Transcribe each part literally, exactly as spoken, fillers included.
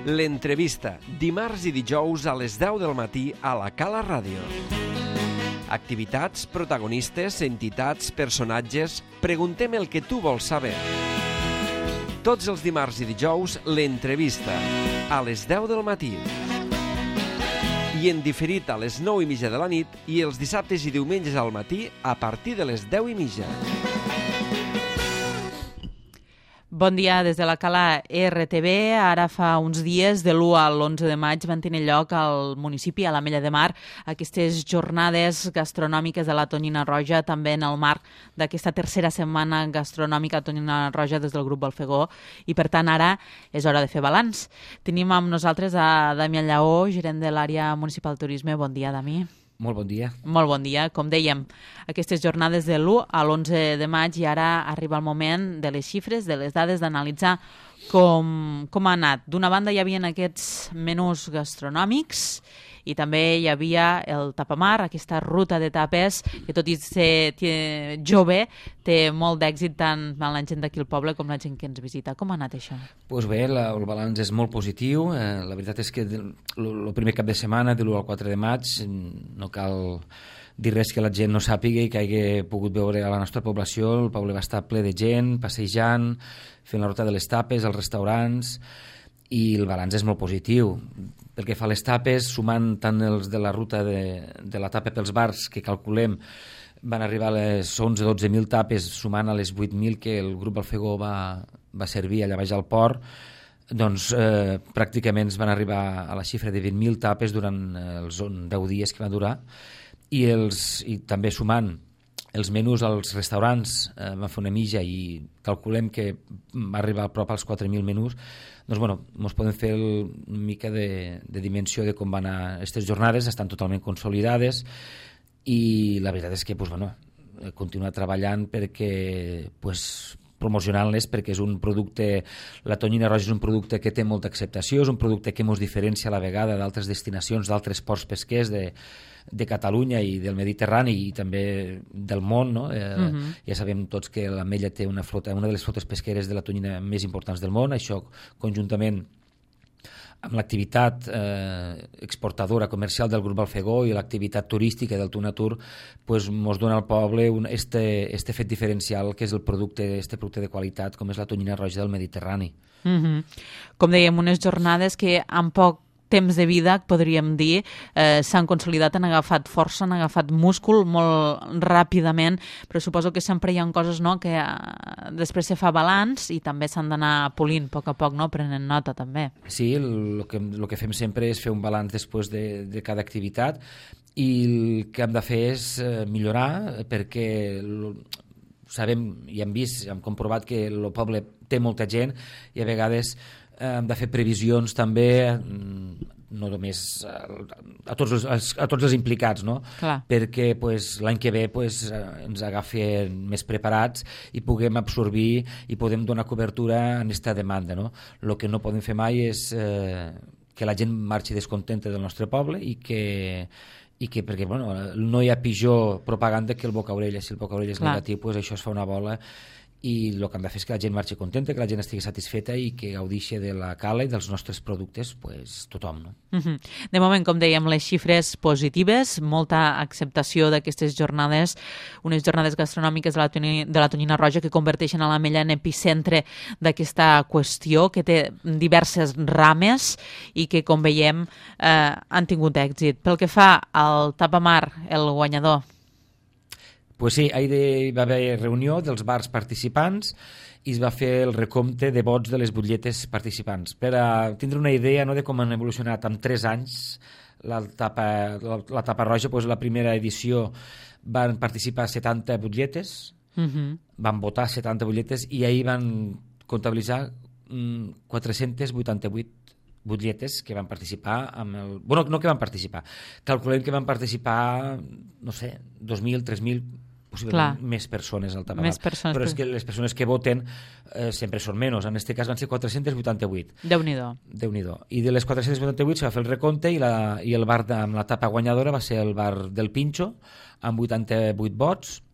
L'entrevista, dimarts i dijous a les deu del matí a la Cala Ràdio. Activitats, protagonistes, entitats, personatges... Preguntem el que tu vols saber. Tots els dimarts i dijous, l'entrevista, a les deu del matí. I en diferit a les nou i mitja de la nit i els dissabtes i diumenges al matí a partir de les deu i mitja. Bon dia des de la Cala R T V. Ara fa uns dies, de l'u a l'onze de maig, van tenir lloc al municipi, a l'Ametlla de Mar, aquestes jornades gastronòmiques de la Tonyina Roja, també en el marc d'aquesta tercera setmana gastronòmica Tonyina Roja des del grup Balfegó, i per tant ara és hora de fer balanç. Tenim amb nosaltres a Damià Lleó, gerent de l'àrea municipal de turisme. Bon dia, Dami. Molt bon dia. Molt bon dia. Com dèiem, aquestes jornades de l'u a l'onze de maig i ara arriba el moment de les xifres, de les dades, d'analitzar com, com ha anat. D'una banda hi havia aquests menús gastronòmics i també hi havia el tapamar, aquesta ruta de tapes que tot i ser jove té molt d'èxit tant amb la gent d'aquí al poble com la gent que ens visita. Com ha anat això? Pues bé, la, el balanç és molt positiu. Eh, la veritat és que el primer cap de setmana, de l'u al quatre de maig, no cal dir res que la gent no sàpiga i que hagi pogut veure a la nostra població. El poble va estar ple de gent, passejant, fent la ruta de les tapes, als restaurants, i el balanç és molt positiu. Pel que fa a les tapes, sumant tant els de la ruta de, de la tapa pels bars, que calculem van arribar a les onze o dotze mil tapes, sumant a les vuit mil que el grup Balfegó va, va servir allà baix al port, doncs eh, pràcticament es van arribar a la xifra de vint mil tapes durant els deu dies que va durar, i, els, i també sumant els menús als restaurants, eh, van fer una mitja i calculem que va arribar a prop als quatre mil menús. Doncs bueno, ens podem fer el, una mica de, de dimensió de com van anar aquestes jornades, estan totalment consolidades i la veritat és que pues, bueno, continuar treballant perquè pues, promocionant-les, perquè és un producte, la Tonyina Roja és un producte que té molta acceptació, és un producte que ens diferencia a la vegada d'altres destinacions, d'altres ports pesquers de, de Catalunya i del Mediterrani i també del món, no? Eh, uh-huh. Ja sabem tots que l'Ametlla té una flota, una de les flotes pesqueres de la tonyina més importants del món, això conjuntament amb l'activitat eh, exportadora comercial del grup Balfegó i l'activitat turística del Tunatur, pues, mos dona al poble un, este, este fet diferencial que és el producte, este producte de qualitat com és la Tonyina Roja del Mediterrani. Mm-hmm. Com dèiem, unes jornades que en poc temps de vida, podríem dir, eh, s'han consolidat, han agafat força, han agafat múscul molt ràpidament, però suposo que sempre hi ha coses, no?, que eh, després se fa balanç i també s'han d'anar polint a poc a poc, no?, prenent nota també. Sí, el que, el que fem sempre és fer un balanç després de, de cada activitat i el que hem de fer és eh, millorar, perquè sabem i hem vist, hem comprovat que el poble té molta gent i a vegades hem de fer previsions també, no només a tots els, a tots els implicats, no? Clar. Perquè pues, l'any que ve pues, ens agafen més preparats i puguem absorbir i podem donar cobertura a aquesta demanda, no? El que no podem fer mai és eh, que la gent marxi descontenta del nostre poble i que i que, perquè bueno, no hi ha pitjor propaganda que el boca-orella. Si el boca-orella és Clar. Negatiu, pues, això es fa una bola i el que hem de fer és que la gent marxi contenta, que la gent estigui satisfeta i que gaudixi de la cala i dels nostres productes pues, tothom. No? Uh-huh. De moment, com dèiem, les xifres positives, molta acceptació d'aquestes jornades, unes jornades gastronòmiques de la, tonyina, de la Tonyina Roja que converteixen a l'Ametlla en epicentre d'aquesta qüestió, que té diverses rames i que, com veiem, eh, han tingut èxit. Pel que fa al tapamar, el guanyador, Pues sí, ahir hi va haver reunió dels bars participants i es va fer el recompte de vots de les butlletes participants. Per a tindre una idea, no?, de com han evolucionat en tres anys la tapa, la, la tapa roja, pues la primera edició van participar setanta butlletes, uh-huh. van votar setanta butlletes i ahir van comptabilitzar mm, quatre-cents vuitanta-vuit butlletes que van participar amb el... Bueno, no que van participar, calculem que van participar, no sé, dos mil, tres mil, possiblement Clar. Més persones al tapamar. Més persones, però és que les persones que voten eh, sempre són menys. En aquest cas van ser quatre-cents vuitanta-vuit. Déu-n'hi-do. Déu-n'hi-do. I de les quatre-cents vuitanta-vuit se va fer el recompte i, la, i el bar de, amb la tapa guanyadora va ser el bar del Pinxo, amb vuitanta-vuit vots.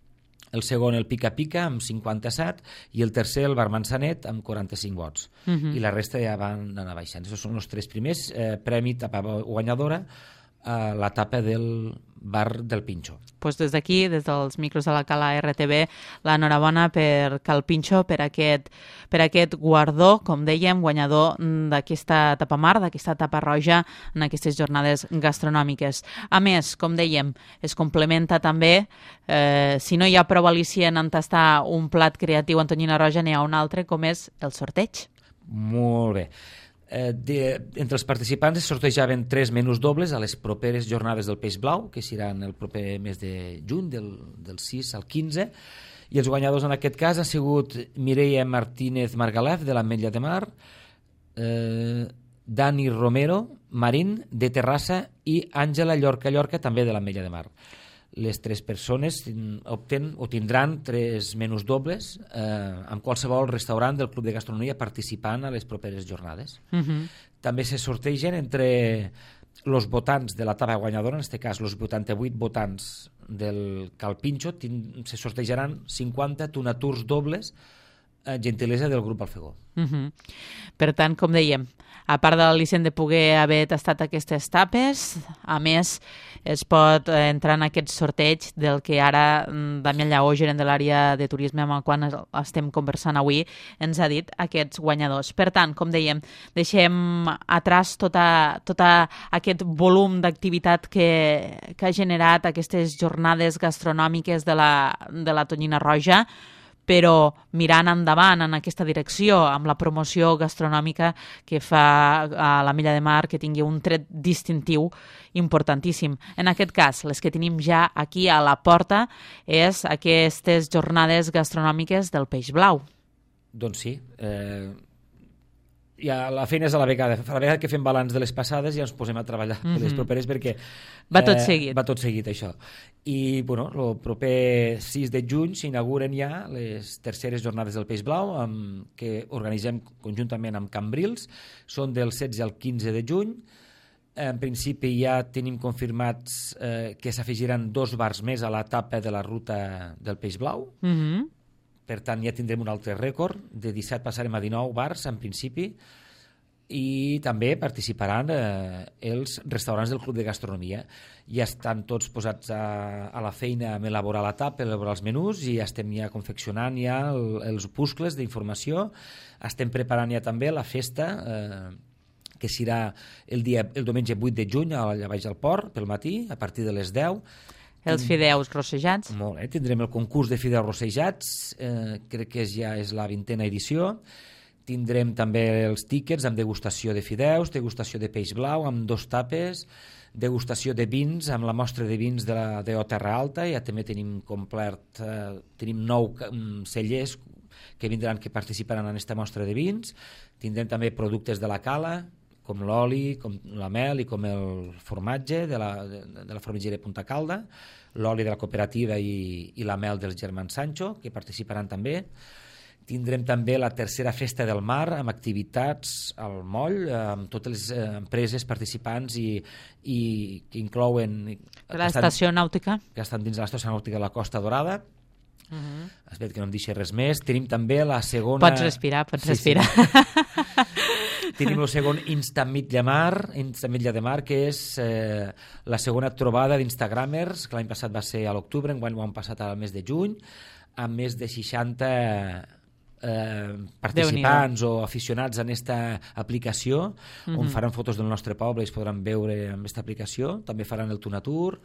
el segon el Pica Pica amb cinquanta-set i el tercer el Bar Manzanet amb quaranta-cinc vots. Uh-huh. I la resta ja van anar baixant. Aquests són els tres primers. Eh, premi etapa guanyadora a l'etapa del bar del Pinxo. Pues des d'aquí, des dels micros de la Cala R T V, l'enhorabona per Cal Pinxo, per aquest, per aquest guardó, com dèiem, guanyador d'aquesta etapa mar, d'aquesta etapa roja en aquestes jornades gastronòmiques. A més, com dèiem, es complementa també, eh, si no hi ha prou al·licient en tastar un plat creatiu en tonyina roja, n'hi ha un altre, com és el sorteig. Molt bé. Eh, de, entre els participants es sortejaven tres menús dobles a les properes jornades del Peix Blau, que seran el proper mes de juny, del, del sis al quinze, i els guanyadors en aquest cas han sigut Mireia Martínez Margalef, de l'Ametlla de Mar, eh, Dani Romero Marín, de Terrassa, i Àngela Llorca Llorca, també de l'Ametlla de Mar. Les tres persones opten o tindran tres menús dobles eh, amb qualsevol restaurant del Club de Gastronomia participant a les properes jornades. Uh-huh. També se sortegen entre els votants de l'etapa guanyadora, en aquest cas els vuitanta-vuit votants del Cal Pinxo, se sortejaran cinquanta tonaturs dobles, eh, gentilesa del grup Alfegó. Uh-huh. Per tant, com dèiem, a part de l'al·licient de poder haver tastat aquestes tapes, a més es pot entrar en aquest sorteig del que ara Damià Lleó, gerent de l'àrea de turisme amb el qual estem conversant avui, ens ha dit aquests guanyadors. Per tant, com dèiem, deixem atràs tota, tota aquest volum d'activitat que, que ha generat aquestes jornades gastronòmiques de la, de la tonyina roja, però mirant endavant en aquesta direcció, amb la promoció gastronòmica que fa a l'Ametlla de Mar, que tingui un tret distintiu importantíssim. En aquest cas, les que tenim ja aquí a la porta és aquestes jornades gastronòmiques del Peix Blau. Doncs sí, eh, ja la feina és a la vegada. A la vegada que fem balanç de les passades ja ens posem a treballar mm-hmm. per les properes, perquè va tot seguit. Eh, va tot seguit, això. I, bueno, el proper sis de juny s'inauguren ja les terceres jornades del Peix Blau, amb, que organitzem conjuntament amb Cambrils. Són del setze al quinze de juny. En principi ja tenim confirmats eh, que s'afegiran dos bars més a l'etapa de la ruta del Peix Blau. Mm-hmm. Per tant, ja tindrem un altre rècord. De disset passarem a dinou bars, en principi, i també participaran eh, els restaurants del Club de Gastronomia. Ja estan tots posats a, a la feina amb elaborar la tapa, elaborar els menús, i ja estem ja confeccionant ja el, els opuscles d'informació. Estem preparant ja també la festa, eh, que serà el, dia, el diumenge vuit de juny, allà baix al port, pel matí, a partir de les deu. Els fideus rossejats. Molt bé, tindrem el concurs de fideus rossejats, eh, crec que ja és la vintena edició. Tindrem també els tíquets amb degustació de fideus, degustació de peix blau amb dos tapes, degustació de vins amb la mostra de vins de la D O Terra Alta. Ja també tenim complert, eh, tenim nou cellers que vindran, que participaran en aquesta mostra de vins. Tindrem també productes de la cala, com l'oli, com la mel i com el formatge de la, de, de la formatgeria Punta Calda, l'oli de la cooperativa i, i la mel dels germans Sancho, que participaran també. Tindrem també la tercera festa del mar, amb activitats al moll, amb totes les eh, empreses participants i, i que inclouen... L'estació nàutica. Que estan dins de l'estació nàutica de la Costa Dorada. Uh-huh. Espera que no em deixi res més. Tenim també la segona... Pots respirar, pots sí, respirar. Sí. Tenim el segon Insta Ametlla Mar, Insta Ametlla de Mar, que és eh, la segona trobada d'Instagramers, que l'any passat va ser a l'octubre, enguany ho han passat al mes de juny, amb més de seixanta eh, participants o aficionats en aquesta aplicació, uh-huh. on faran fotos del nostre poble i es podran veure amb aquesta aplicació. També faran el Tunatur.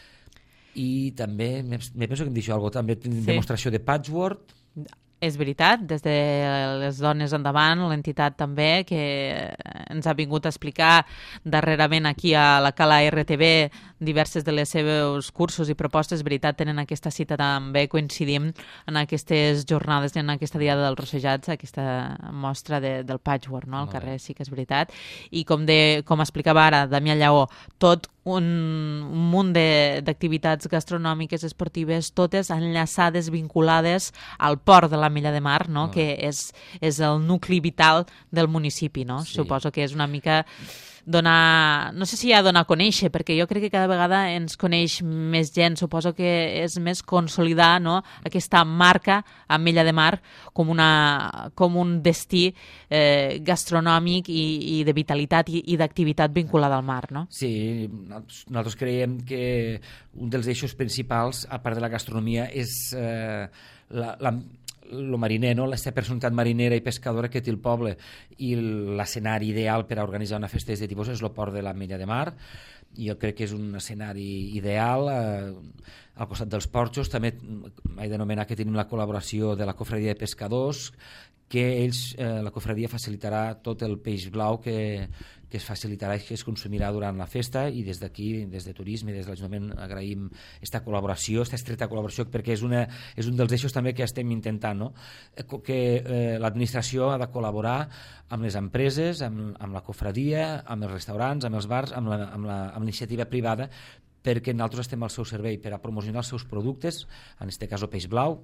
I també, me penso que em deixo alguna cosa, també tenim sí. demostració de patchwork. És veritat, des de les dones endavant, l'entitat també, que ens ha vingut a explicar darrerament aquí a la Cala R T V diverses de les seus cursos i propostes. És veritat, tenen aquesta cita també, coincidim en aquestes jornades, en aquesta diada dels rossejats, aquesta mostra de, del patchwork, no? Al carrer, sí que és veritat. I com, de, com explicava ara Damià Lleó, tot un, un munt d'activitats gastronòmiques, esportives, totes enllaçades, vinculades al port de l'Ametlla de Mar, no? Que és, és el nucli vital del municipi, no? Sí. Suposo que és una mica donar, no sé si ja donar a conèixer, perquè jo crec que cada vegada ens coneix més gent, suposo que és més consolidar, no?, aquesta marca Ametlla de Mar com, una, com un destí eh, gastronòmic i, i de vitalitat i, i d'activitat vinculada al mar, no? Sí, nosaltres creiem que un dels eixos principals, a part de la gastronomia, és eh, la, la el mariner, no? La personalitat marinera i pescadora que té el poble, i l'escenari ideal per a organitzar una festa d'aquest tipus és el port de l'Ametlla de Mar. Jo crec que és un escenari ideal eh, al costat dels porxos. També he d'anomenar que tenim la col·laboració de la Cofradia de Pescadors, que ells, eh, la cofradia facilitarà tot el peix blau que, que es facilitarà i que es consumirà durant la festa, i des d'aquí, des de Turisme i des de l'Ajuntament, agraïm aquesta col·laboració, aquesta estreta col·laboració, perquè és, una, és un dels eixos també que estem intentant, no? Que eh, l'administració ha de col·laborar amb les empreses, amb, amb la cofradia, amb els restaurants, amb els bars, amb la, amb la, amb l'iniciativa privada, perquè nosaltres estem al seu servei per a promocionar els seus productes, en aquest cas el peix blau,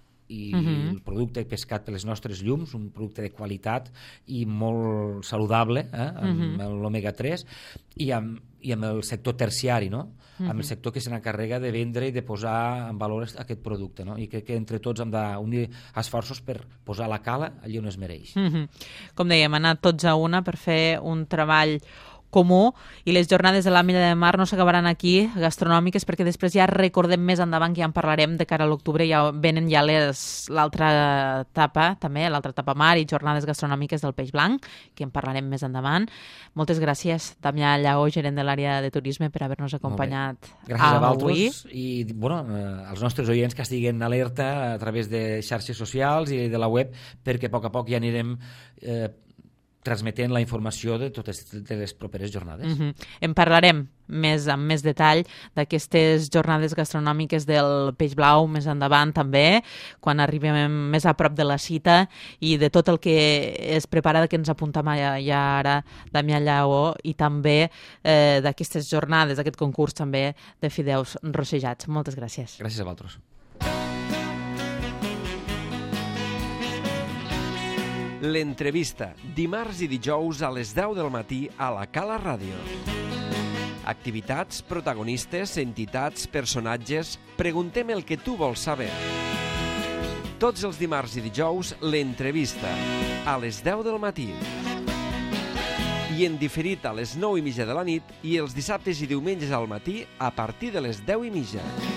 i uh-huh. el producte pescat per les nostres llums, un producte de qualitat i molt saludable, eh, amb uh-huh. l'omega tres, i amb, i amb el sector terciari, no? Uh-huh. Amb el sector que se n'encarrega de vendre i de posar en valor aquest producte, no? I crec que entre tots hem d'unir esforços per posar la cala allí on es mereix. Uh-huh. Com dèiem, anar tots a una per fer un treball comú, i les jornades de l'Ametlla de Mar no s'acabaran aquí, gastronòmiques, perquè després ja recordem més endavant, que ja en parlarem de cara a l'octubre, ja venen ja l'altra etapa, també, l'altra etapa mar i jornades gastronòmiques del peix blanc, que en parlarem més endavant. Moltes gràcies, Damià Lleó, gerent de l'àrea de turisme, per haver-nos acompanyat gràcies a vosaltres, i bueno, eh, als nostres oients que estiguen alerta a través de xarxes socials i de la web, perquè a poc a poc ja anirem eh, transmetent la informació de totes de les properes jornades. Uh-huh. En parlarem més amb més detall d'aquestes jornades gastronòmiques del peix blau més endavant també, quan arribem més a prop de la cita, i de tot el que es prepara, que ens apuntava ja, ja ara Damià Lleó, i també eh, d'aquestes jornades, d'aquest concurs també de fideus rossejats. Moltes gràcies. Gràcies a vosaltres. L'entrevista, dimarts i dijous a les deu del matí a la Cala Ràdio. Activitats, protagonistes, entitats, personatges... Preguntem el que tu vols saber. Tots els dimarts i dijous, l'entrevista, a les deu del matí. I en diferit a les nou i mitja de la nit, i els dissabtes i diumenges al matí a partir de les deu i mitja.